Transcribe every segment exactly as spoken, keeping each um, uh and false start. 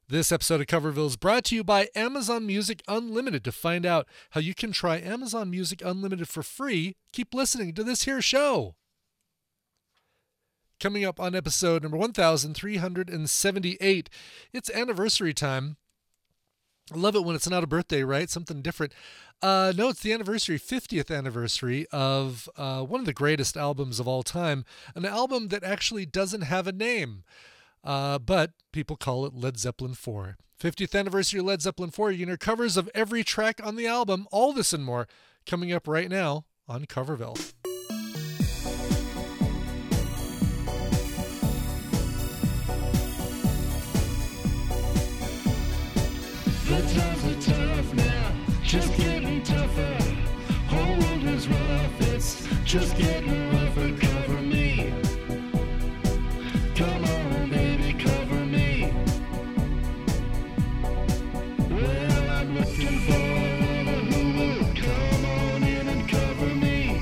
This episode of Coverville is brought to you by Amazon Music Unlimited. To find out how you can try Amazon Music Unlimited for free, keep listening to this here show. Coming up on episode number one thousand three hundred seventy-eight, it's anniversary time. I love it when it's not a birthday, right? Something different. Uh, no, it's the anniversary, fiftieth anniversary of uh, one of the greatest albums of all time, an album that actually doesn't have a name. Uh, but people call it Led Zeppelin four. fiftieth anniversary of Led Zeppelin four. You can hear covers of every track on the album. All this and more coming up right now on Coverville. The times are tough now, just getting tougher. Whole world is rough, it's just getting rougher. Cover me. Come on, baby, cover me. Well, I'm looking for a who will come on in and cover me.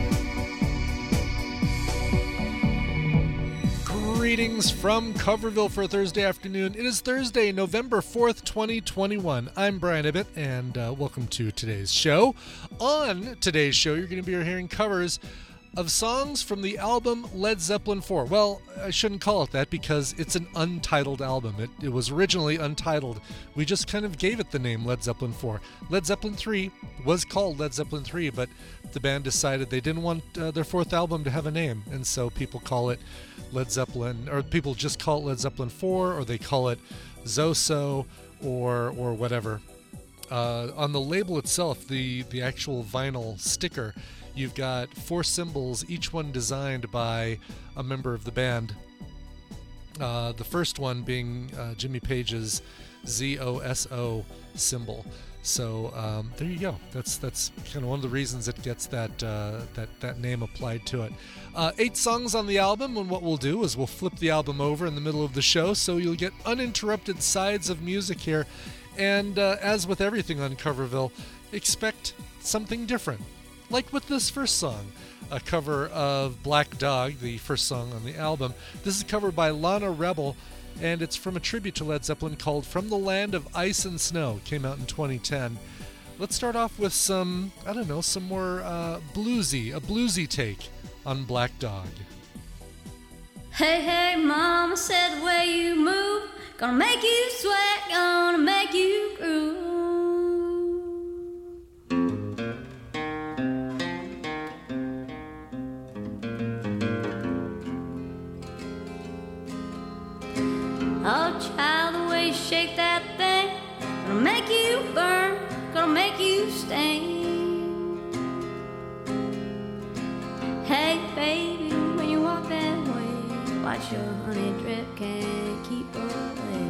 Greetings from Coverville for Thursday afternoon. It is Thursday, November fourth, twenty twenty-one. I'm Brian Ibbett, and uh, welcome to today's show. On today's show, you're going to be hearing covers of songs from the album Led Zeppelin four. Well, I shouldn't call it that because it's an untitled album. It, it was originally untitled. We just kind of gave it the name Led Zeppelin four. Led Zeppelin three was called Led Zeppelin three, but the band decided they didn't want uh, their fourth album to have a name, and so people call it Led Zeppelin, or people just call it Led Zeppelin four, or they call it Zoso, or or whatever. Uh, on the label itself, the, the actual vinyl sticker, you've got four symbols, each one designed by a member of the band. Uh, the first one being uh, Jimmy Page's Z O S O symbol. So um, there you go. That's that's kind of one of the reasons it gets that uh, that that name applied to it. Uh, eight songs on the album, and what we'll do is we'll flip the album over in the middle of the show, so you'll get uninterrupted sides of music here. And uh, as with everything on Coverville, expect something different. Like with this first song, a cover of Black Dog, the first song on the album. This is covered by Lana Rebel, and it's from a tribute to Led Zeppelin called From the Land of Ice and Snow. It came out in twenty ten. Let's start off with some, I don't know, some more uh, bluesy, a bluesy take on Black Dog. Hey, hey, mama said the way you move, gonna make you sweat, gonna make you groove. Oh, child, the way you shake that thing, gonna make you burn, gonna make you sting. Hey, baby, when you walk that way, watch your honey drip, can't keep away.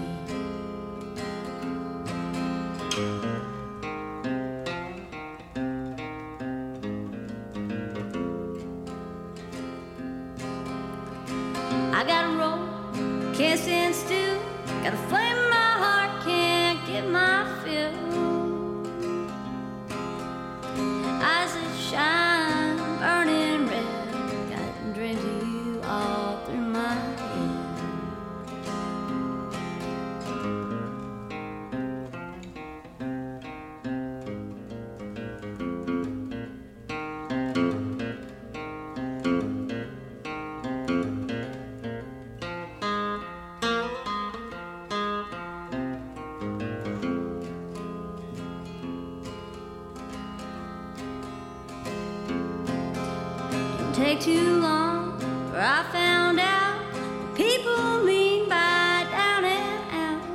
I gotta roll, can't stand still, got a flame in my heart, can't get my fill. Eyes that shine, burning red, got dreams of you all through my head. Take too long, for I found out what people mean by down and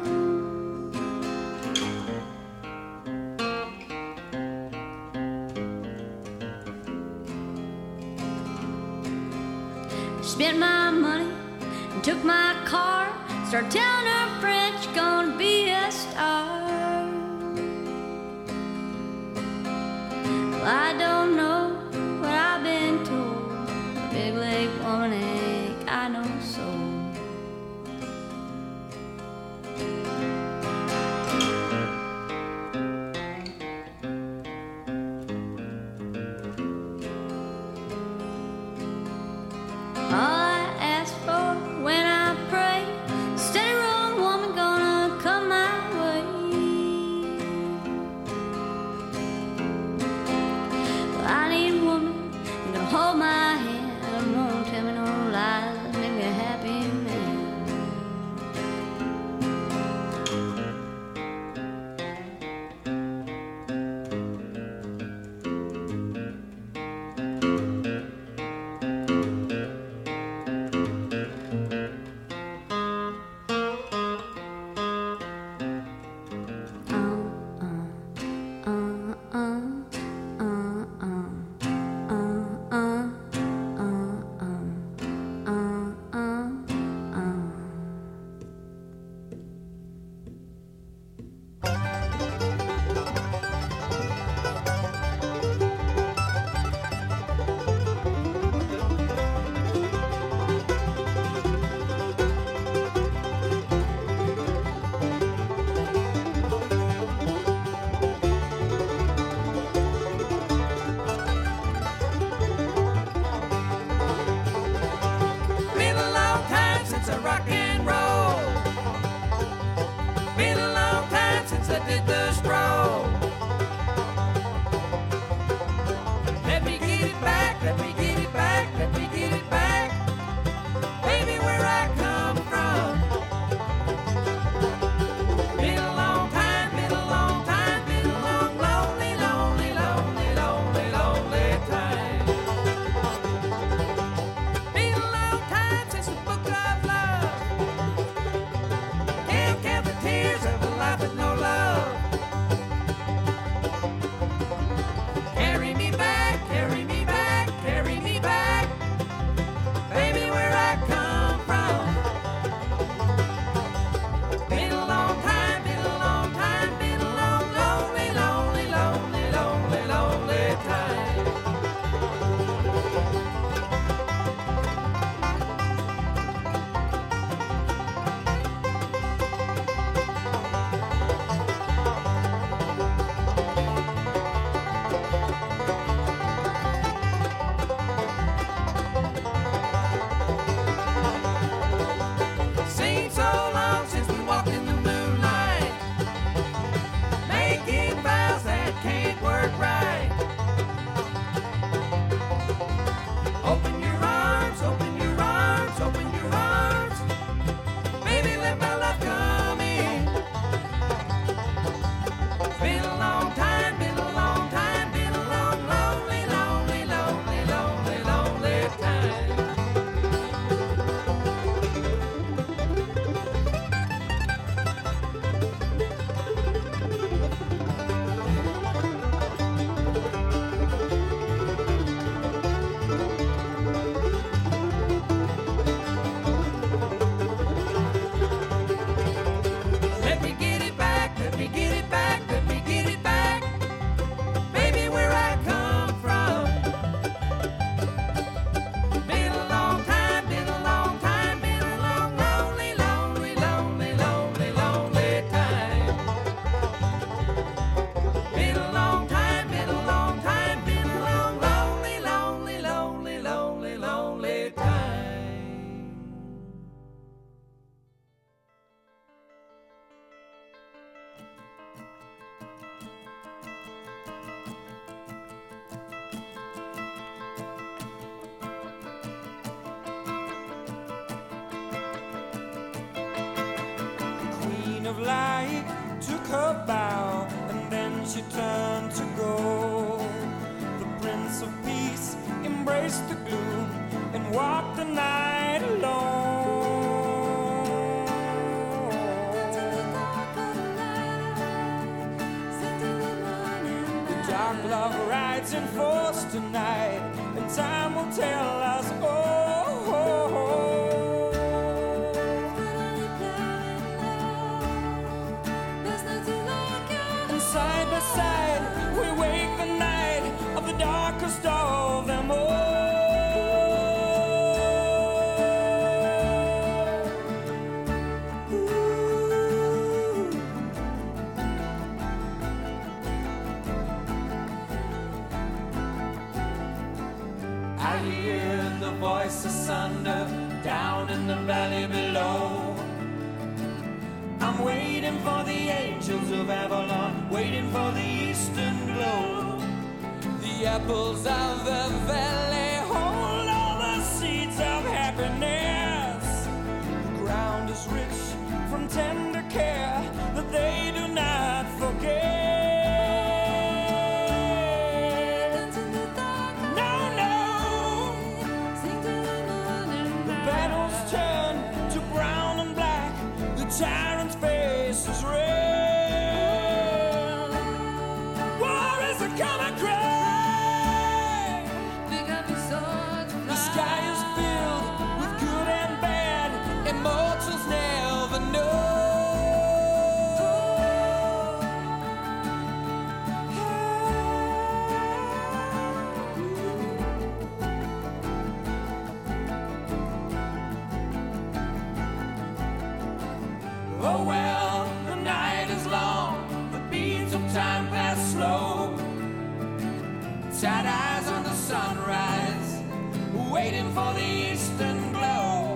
out. Spent my money and took my car, started telling her friends she's gonna be a star. Well, I don't know what I've been told. Big leg woman ain't got no soul. All I ask for when I pray, steady roll woman gonna of light took her bow, and then she turned to go. The Prince of Peace embraced the gloom and walked the night alone. The dark love rides in force tonight, and time will tell us oh, oh, oh. Side by side, we wake the night of the darkest of them all. Ooh. I hear the voice of thunder down in the valley below. I'm waiting for the angels of Avalon, waiting for the eastern glow. The apples of the valley hold all the seeds of happiness. The ground is rich from tender care that they do not forget. No, no, the battles turn to brown and black. The tyrant's face is red. War is a common cry. Pick up your swords, The sky is filled with good and bad. Immortals never know. Oh well, the night is long, the beats of time pass slow. Sad eyes on the sunrise, waiting for the eastern glow.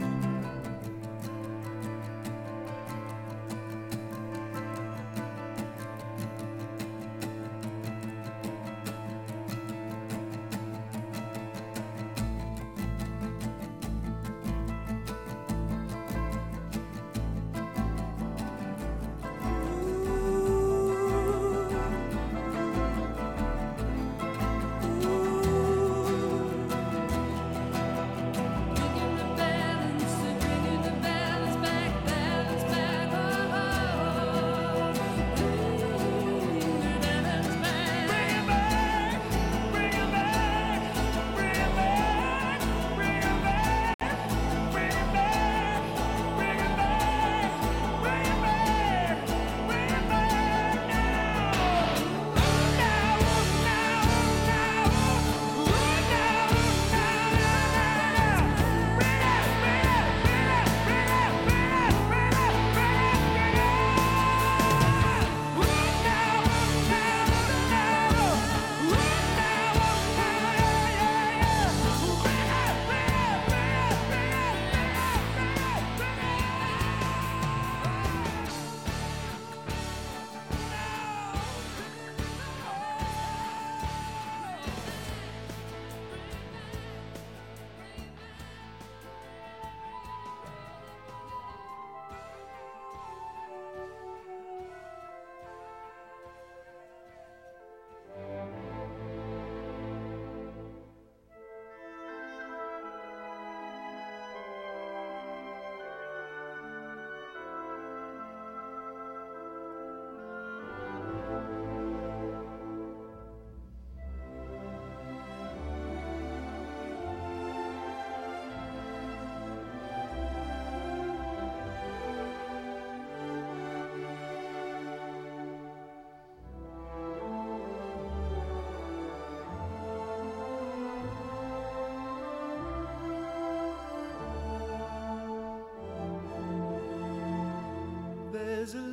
There's a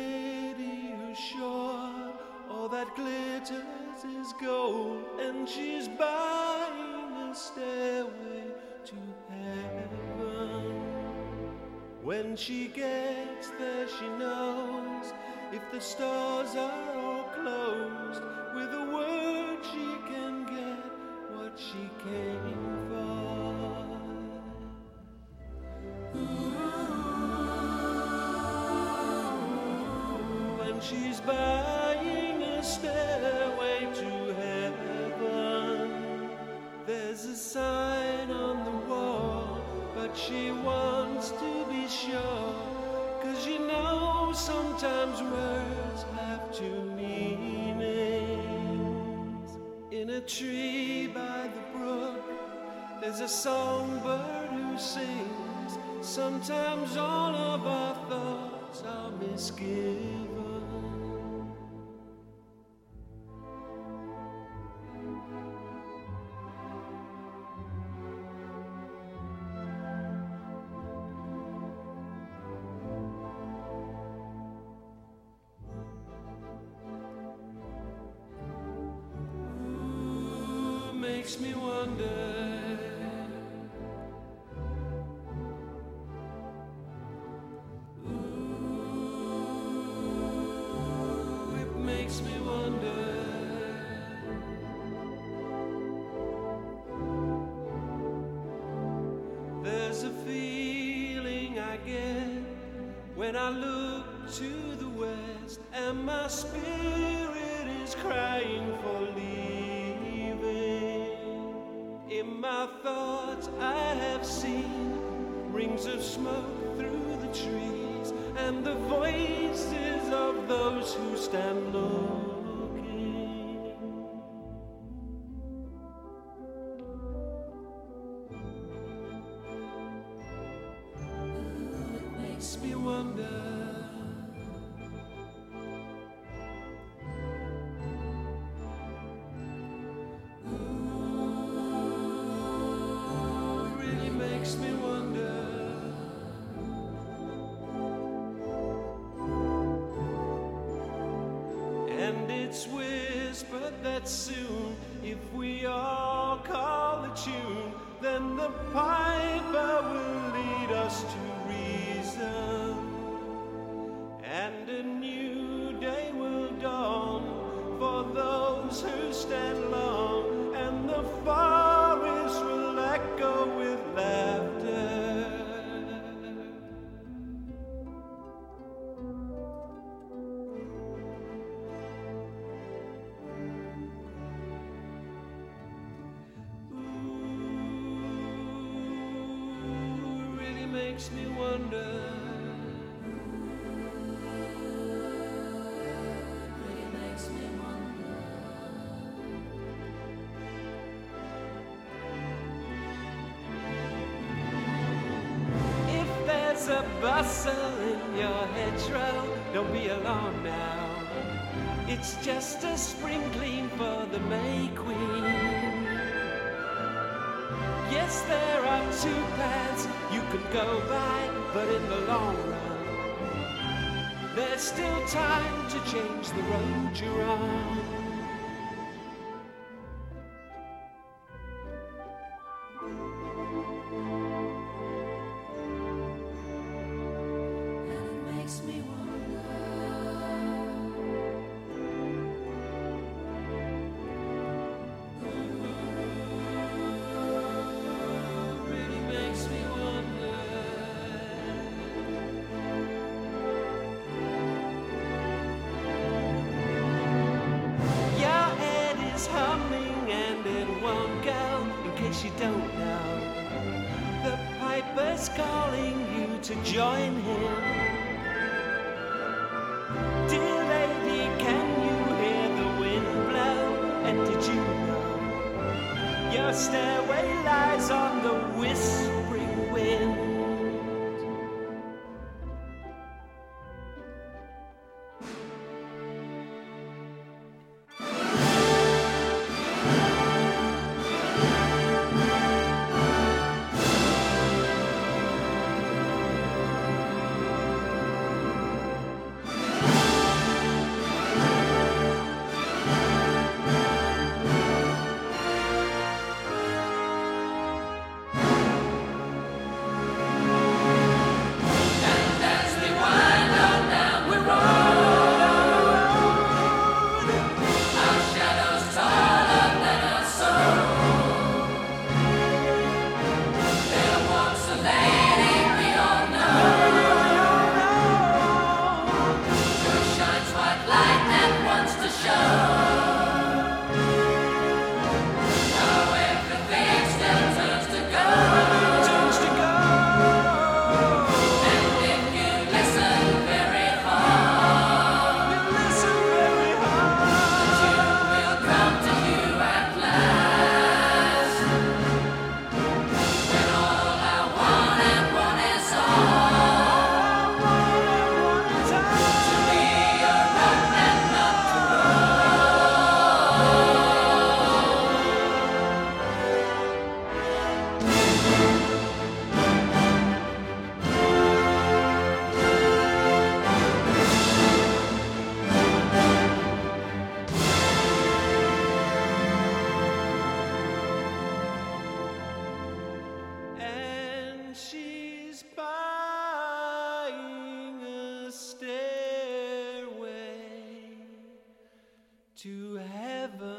lady who's sure all that glitters is gold, and she's buying a stairway to heaven. When she gets there, she knows if the stores are all closed, with a word she can get what she came for. Ooh. she's buying a stairway to heaven. There's a sign on the wall, but she wants to be sure, 'cause you know sometimes words have two meanings. In a tree by the brook, there's a songbird who sings. Sometimes all of our thoughts are misgiven. Makes me wonder. Ooh, it makes me wonder. There's a feeling I get when I look to the west, and my spirit is crying for leaving. In my thoughts I have seen rings of smoke through the trees, and the voices of those who stand looking. Ooh, it makes me wonder. Makes me wonder. And it's whispered that soon, if we all call the tune, then the piper will lead us to reason, and a new day will dawn for those who stand long, and the forest will echo with laughter. Ooh, really makes me wonder. Really makes me wonder. If there's a bustle in your hedgerow, don't be alarmed now. It's just a spring clean for the May Queen. Yes, there are two paths you can go by, but in the long run, there's still time to change the road you're on. You don't know, the piper's calling you to join him. Dear lady, can you hear the wind blow? And did you know your stairway lies on the whispering wind? to heaven.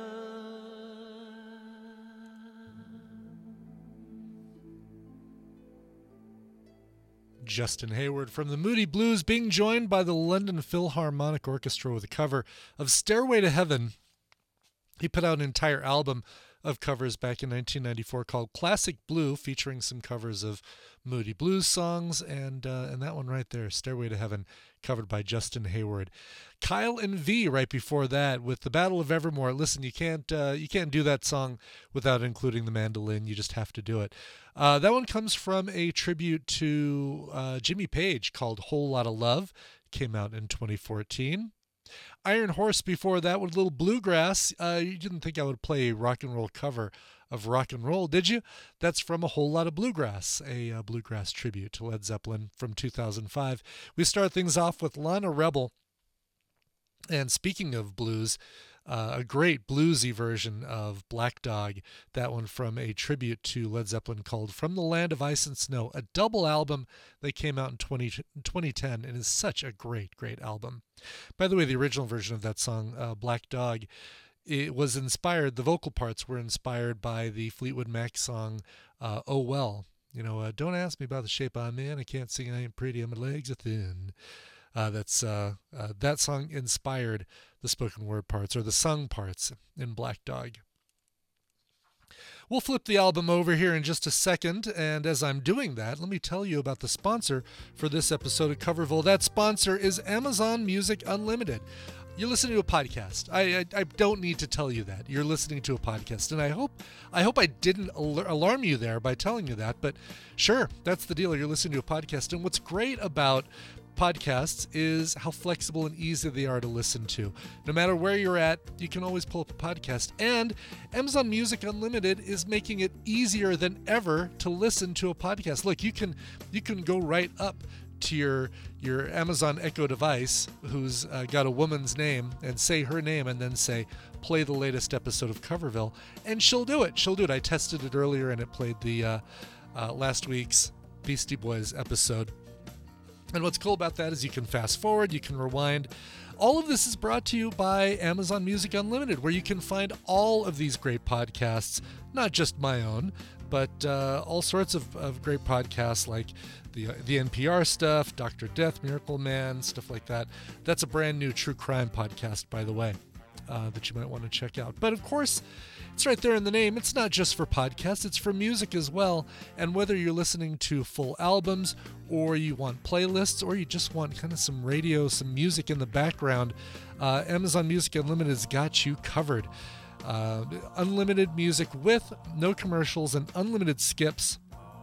Justin Hayward from the Moody Blues, being joined by the London Philharmonic Orchestra with a cover of Stairway to Heaven. He put out an entire album of covers back in nineteen ninety-four called Classic Blue, featuring some covers of Moody Blues songs, and uh, and that one right there, Stairway to Heaven, covered by Justin Hayward. Kyle and V right before that with The Battle of Evermore. Listen, you can't uh, you can't do that song without including the mandolin. You just have to do it. Uh, that one comes from a tribute to uh, Jimmy Page called Whole Lotta Love. Came out in twenty fourteen. Iron Horse before that with a little bluegrass. Uh, you didn't think I would play a rock and roll cover of rock and roll, did you? That's from A Whole Lotta Bluegrass, a uh, bluegrass tribute to Led Zeppelin from two thousand five. We start things off with Lana Rebel. And speaking of blues, uh, a great bluesy version of Black Dog, that one from a tribute to Led Zeppelin called From the Land of Ice and Snow, a double album that came out in twenty ten and is such a great, great album. By the way, the original version of that song, uh, Black Dog, it was inspired, the vocal parts were inspired by the Fleetwood Mac song, uh, Oh Well. You know, uh, don't ask me about the shape I'm in, I can't sing, I ain't pretty, and my legs are thin. Uh, that's uh, uh, that song inspired the spoken word parts, or the sung parts, in Black Dog. We'll flip the album over here in just a second, and as I'm doing that, let me tell you about the sponsor for this episode of Coverville. That sponsor is Amazon Music Unlimited. You're listening to a podcast. I, I I don't need to tell you that. You're listening to a podcast, and I hope I hope I didn't al- alarm you there by telling you that, but sure, that's the deal. You're listening to a podcast, and what's great about podcasts is how flexible and easy they are to listen to. No matter where you're at, you can always pull up a podcast. And Amazon Music Unlimited is making it easier than ever to listen to a podcast. Look, you can you can go right up to your your Amazon Echo device, who's uh, got a woman's name, and say her name, and then say, play the latest episode of Coverville, and she'll do it. She'll do it. I tested it earlier, and it played the uh, uh, last week's Beastie Boys episode. And what's cool about that is you can fast forward, you can rewind. All of this is brought to you by Amazon Music Unlimited, where you can find all of these great podcasts, not just my own, but uh, all sorts of, of great podcasts like the the N P R stuff, Doctor Death, Miracle Man, stuff like that. That's a brand new true crime podcast, by the way, uh, that you might want to check out. But of course, it's right there in the name. It's not just for podcasts, it's for music as well. And whether you're listening to full albums, or you want playlists, or you just want kind of some radio, some music in the background, uh, Amazon Music Unlimited has got you covered. Uh, unlimited music with no commercials and unlimited skips.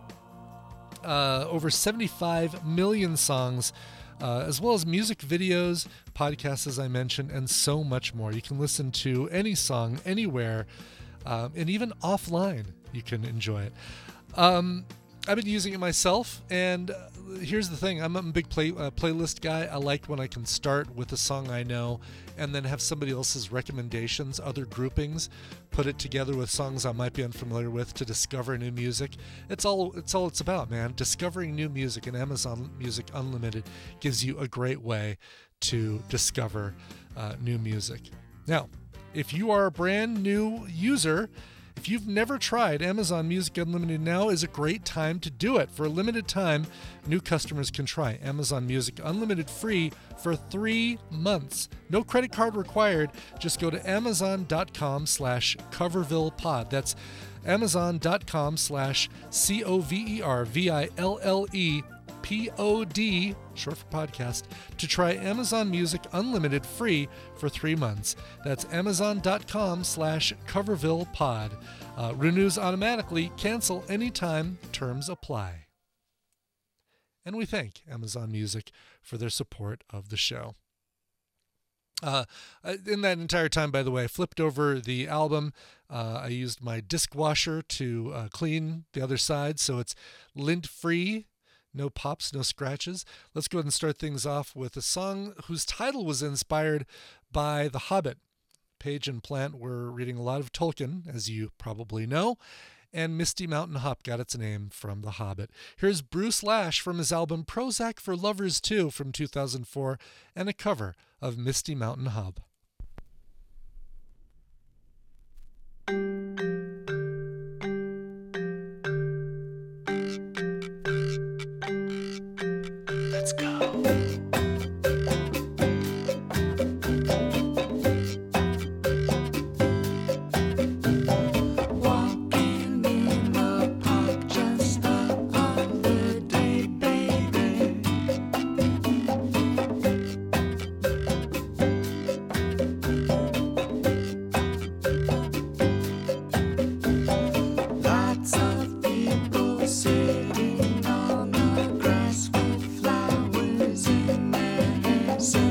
Uh, over seventy-five million songs, uh, as well as music videos, podcasts, as I mentioned, and so much more. You can listen to any song anywhere, um, and even offline you can enjoy it. Um, I've been using it myself, and uh, here's the thing. I'm a big play, uh, playlist guy. I like when I can start with a song I know and then have somebody else's recommendations, other groupings, put it together with songs I might be unfamiliar with to discover new music. It's all it's all it's about, man. Discovering new music, and Amazon Music Unlimited gives you a great way to discover uh, new music. Now, if you are a brand new user, if you've never tried Amazon Music Unlimited, now is a great time to do it. For a limited time, new customers can try Amazon Music Unlimited free for three months. No credit card required. Just go to amazon.com slash covervillepod. That's amazon.com slash C-O-V-E-R-V-I-L-L-E P O D, short for podcast, to try Amazon Music Unlimited free for three months. That's amazon.com slash covervillepod. Uh, renews automatically, cancel anytime, terms apply. And we thank Amazon Music for their support of the show. Uh, in that entire time, by the way, I flipped over the album. Uh, I used my disc washer to uh, clean the other side, so it's lint-free. No pops, no scratches. Let's go ahead and start things off with a song whose title was inspired by The Hobbit. Page and Plant were reading a lot of Tolkien, as you probably know, and Misty Mountain Hop got its name from The Hobbit. Here's Bruce Lash from his album Prozac for Lovers two from two thousand four, and a cover of Misty Mountain Hop.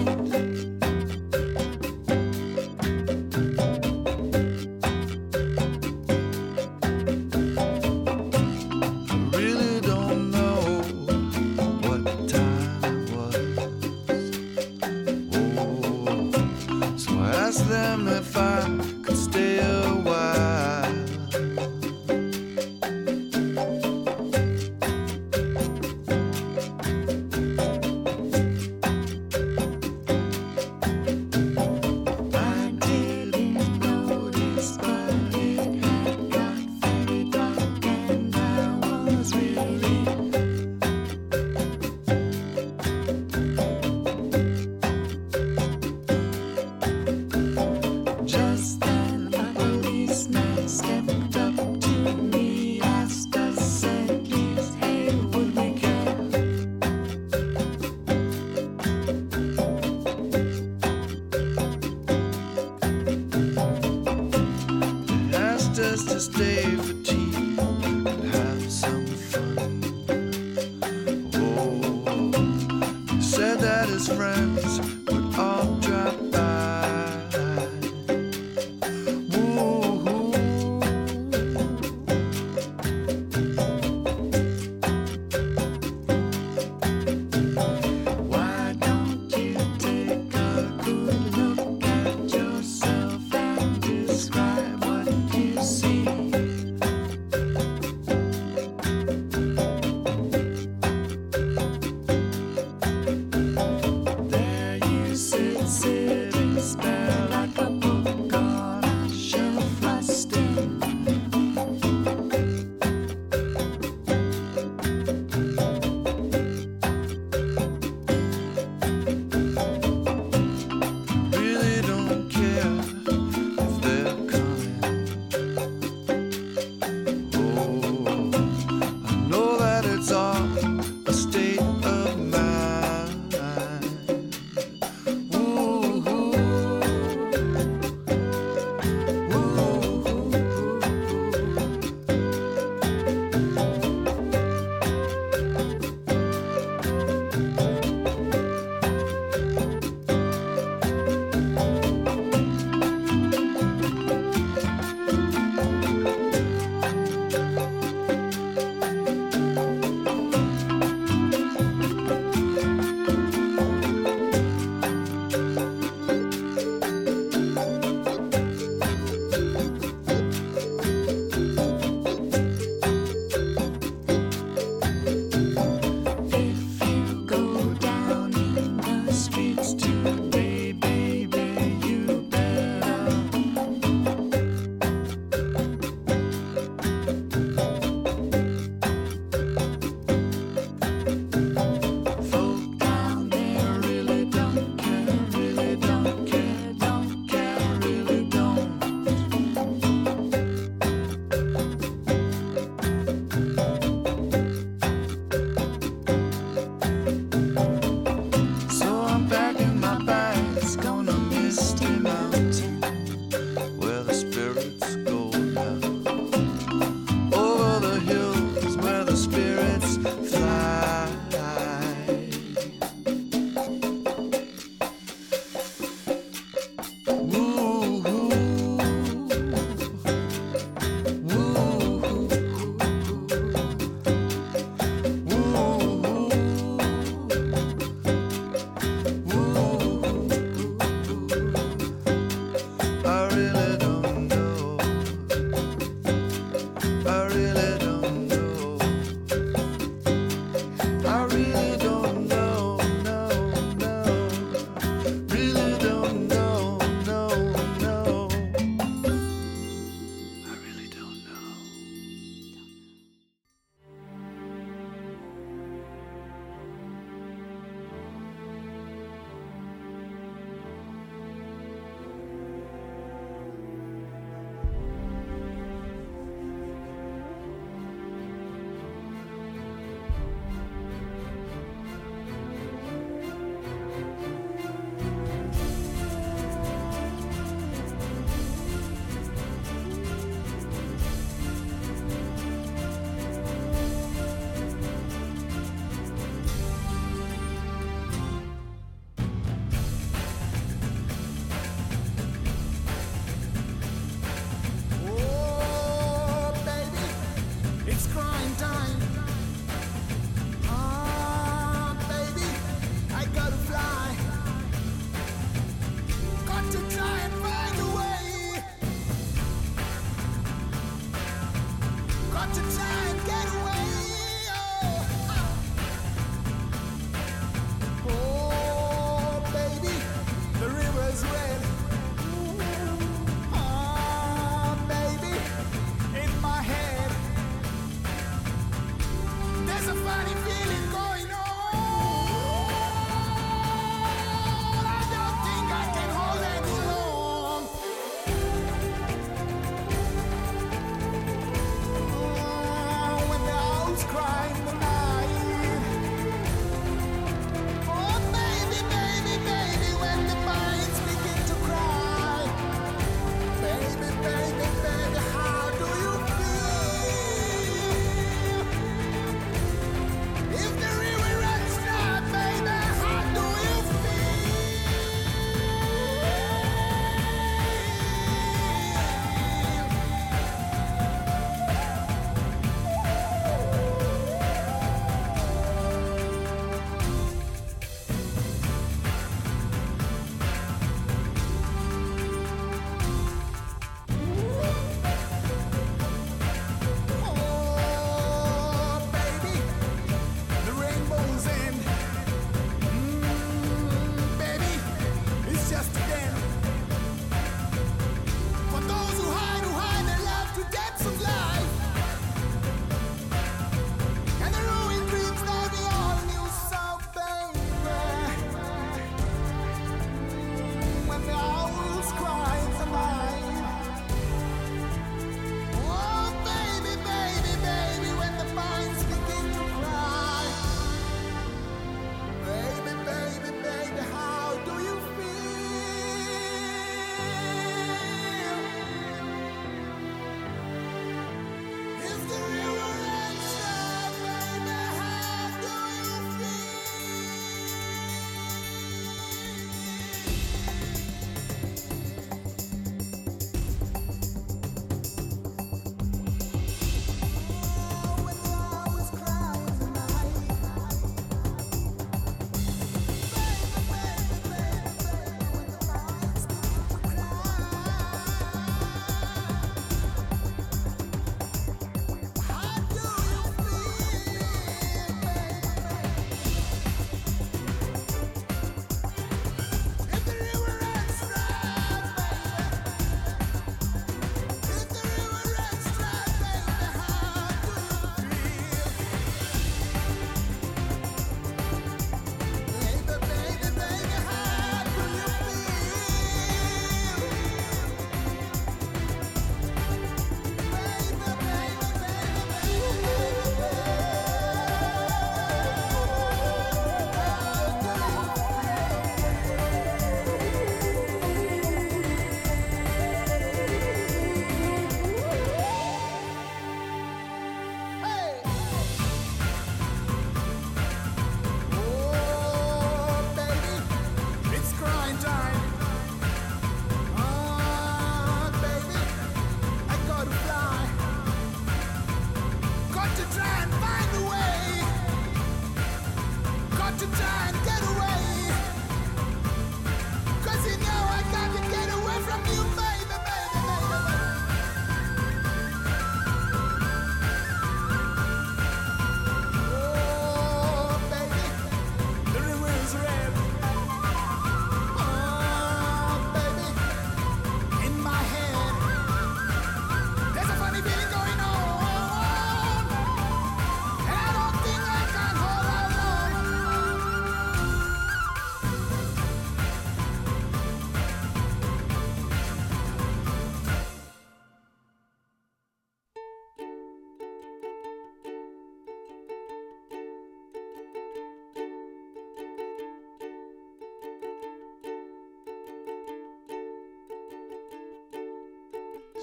Ooh,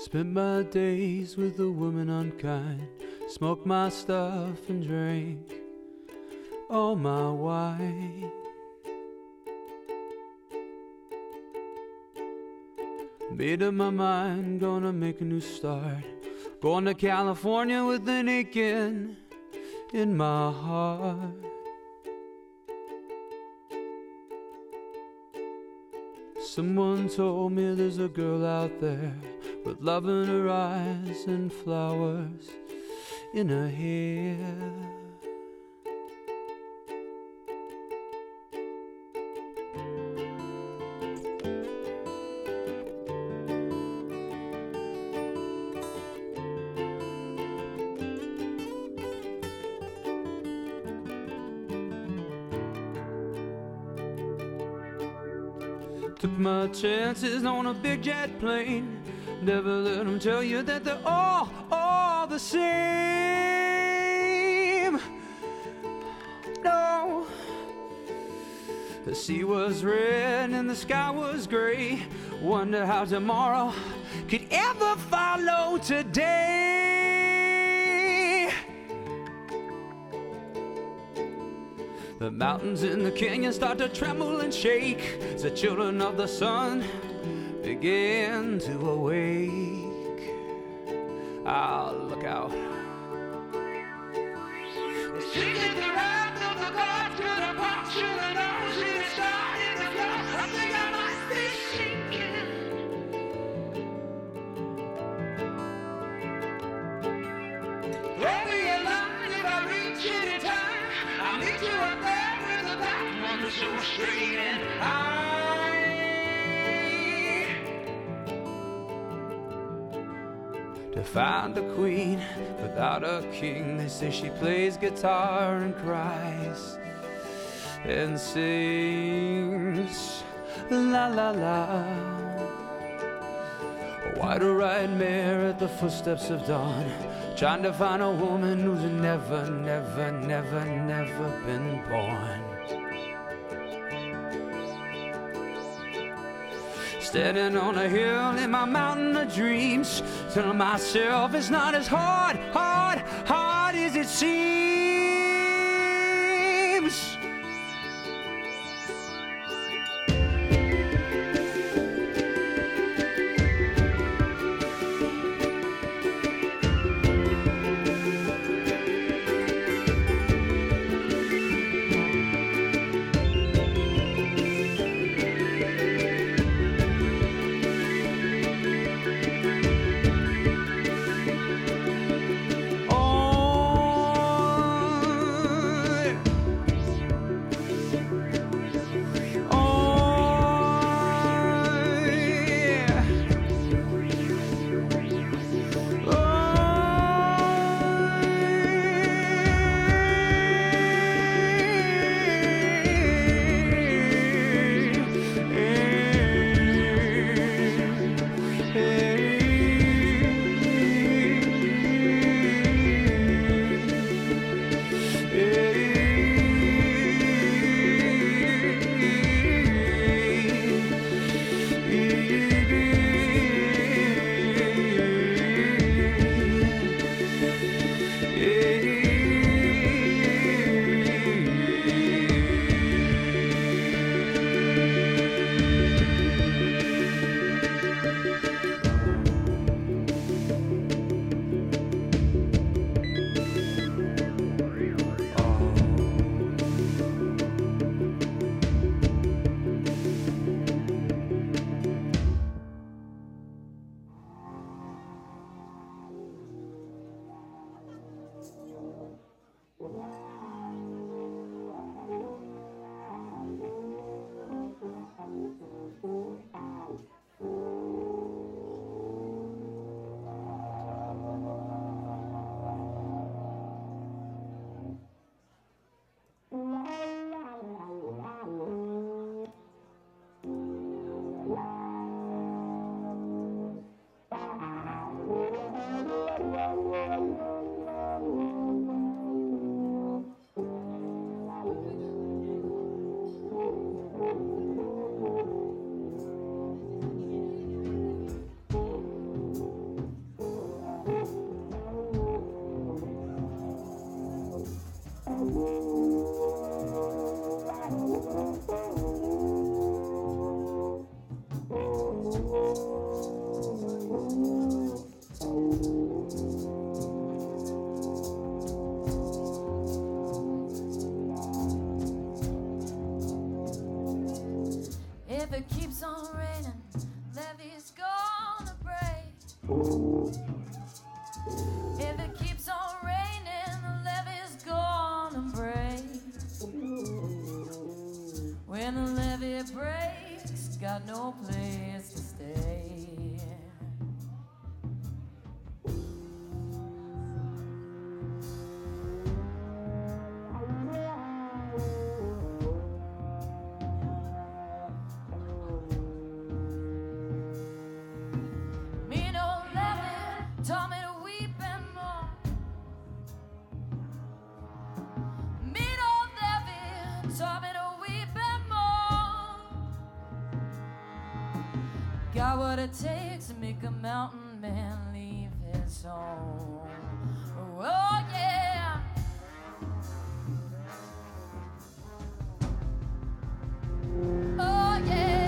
Spent my days with a woman unkind, smoked my stuff and drank all my wine. Made up my mind, gonna make a new start, going to California with an aching in my heart. Someone told me there's a girl out there with love in her eyes and flowers in her hair. Took my chances on a big jet plane. Never let them tell you that they're all, all the same. No. The sea was red and the sky was gray. Wonder how tomorrow could ever follow today. The mountains in the canyon start to tremble and shake as the children of the sun begin to awake. Ah, look out. So straight and high. To find a queen without a king, they say she plays guitar and cries and sings la la la. Why to ride mare at the footsteps of dawn, trying to find a woman who's never, never, never, never been born. Standing on a hill in my mountain of dreams, telling myself it's not as hard, hard, hard as it seems. keeps on raining, levee's gonna break. If it keeps on raining, the levee's gonna break. When the levee breaks, got no place to stay. Taught me to weep and mourn. Mean old levee taught me to weep and mourn. Got what it takes to make a mountain man leave his home. Oh yeah. Oh yeah.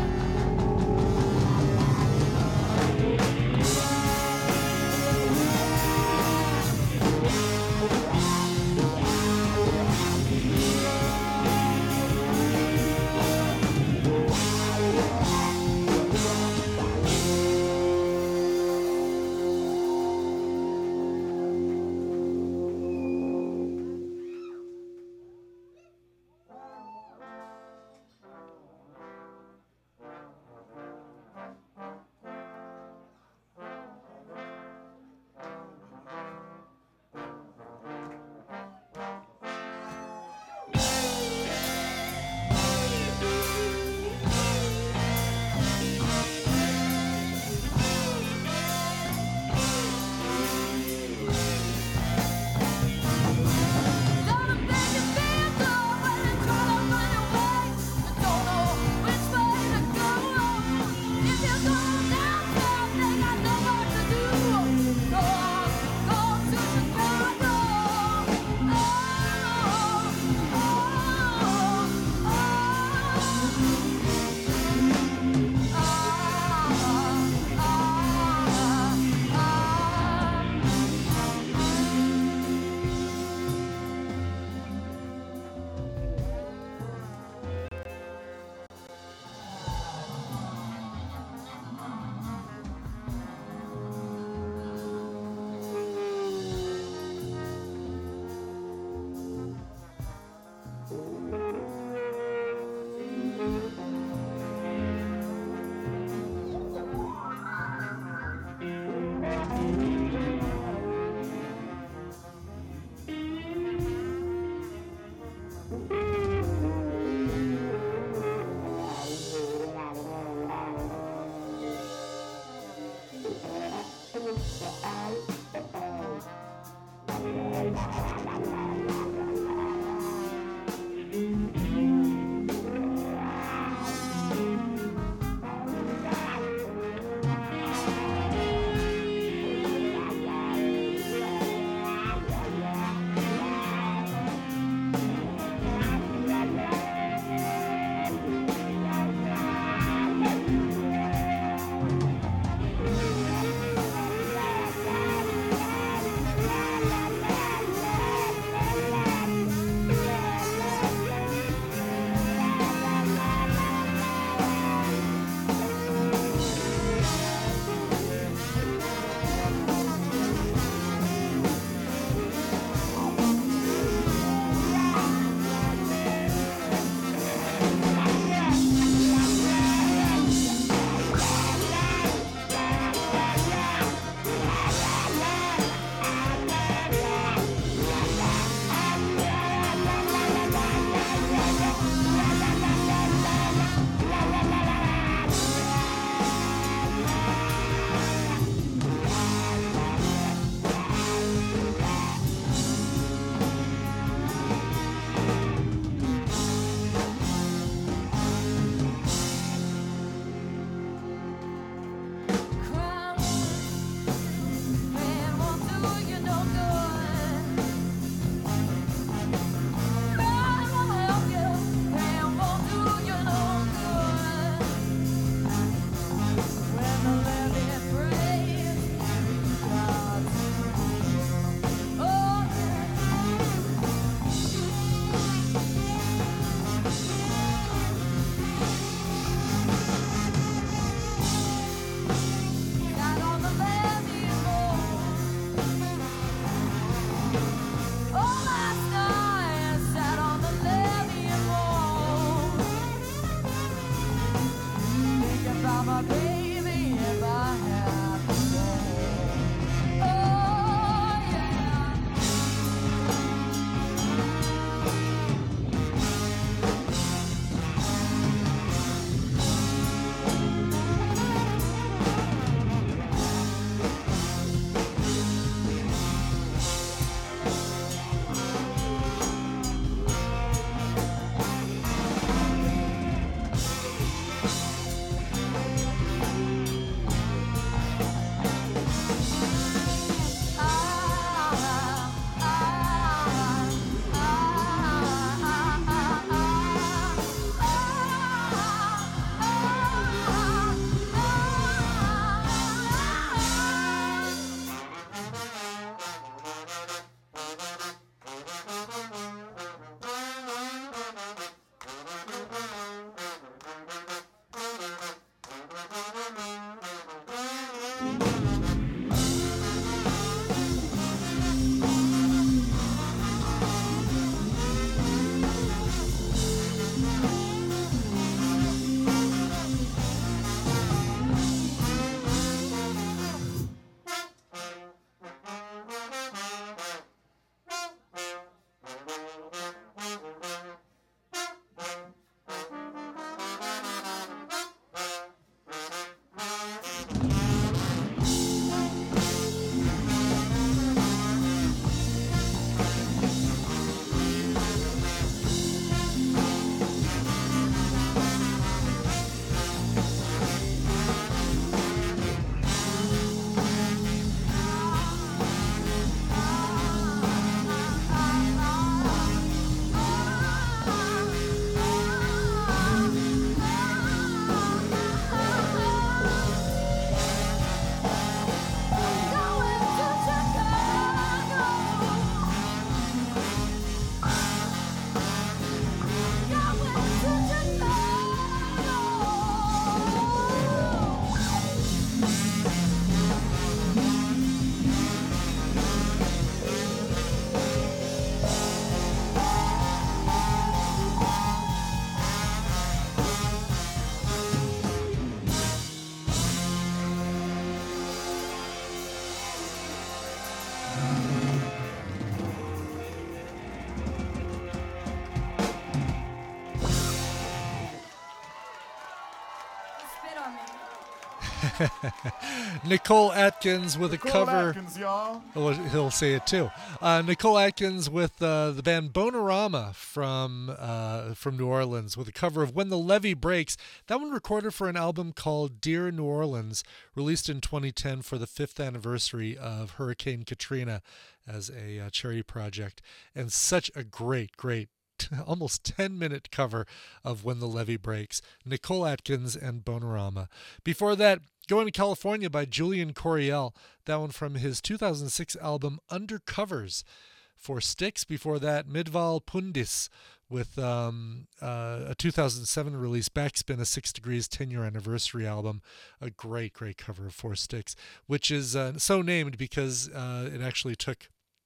Nicole Atkins with Nicole a cover. Atkins, y'all. Well, he'll say it too. Uh, Nicole Atkins with uh, the band Bonorama from uh, from New Orleans with a cover of When the Levee Breaks. That one recorded for an album called Dear New Orleans, released in twenty ten for the fifth anniversary of Hurricane Katrina as a uh, charity project. And such a great, great almost ten minute cover of When the Levee Breaks. Nicole Atkins and Bonorama. Before that, Going to California by Julian Coriel. That one from his two thousand six album Undercovers. For Styx, before that, Midval Pundis with um, uh, a two thousand seven release, Backspin, a Six Degrees ten-year anniversary album. A great, great cover of Four Sticks, which is uh, so named because uh, it actually took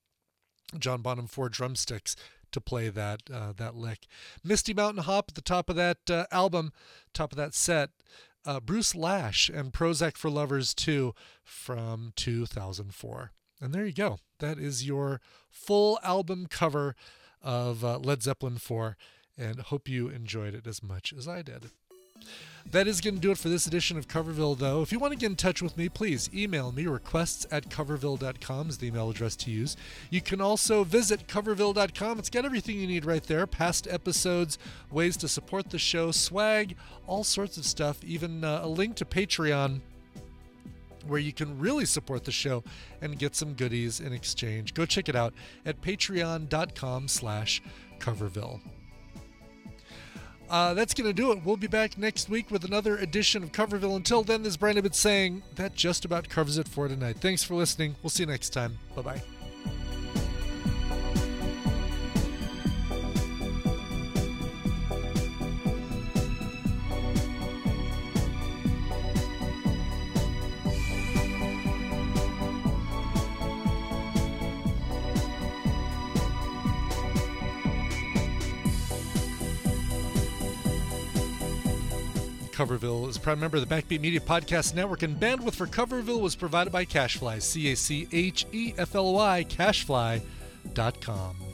John Bonham four drumsticks to play that uh, that lick. Misty Mountain Hop at the top of that uh, album, top of that set. Uh, Bruce Lash and Prozac for Lovers two from two thousand four. And there you go. That is your full album cover of uh, Led Zeppelin four, and hope you enjoyed it as much as I did. That is going to do it for this edition of Coverville, though. If you want to get in touch with me, please email me. Requests at coverville dot com is the email address to use. You can also visit coverville dot com. It's got everything you need right there. Past episodes, ways to support the show, swag, all sorts of stuff, even uh, a link to Patreon where you can really support the show and get some goodies in exchange. Go check it out at patreon dot com slash coverville. Uh, that's going to do it. We'll be back next week with another edition of Coverville. Until then, this is Brian Ibbott saying that just about covers it for tonight. Thanks for listening. We'll see you next time. Bye-bye. Coverville is a proud member of the Backbeat Media Podcast Network, and bandwidth for Coverville was provided by Cachefly, C A C H E F L Y, cachefly dot com.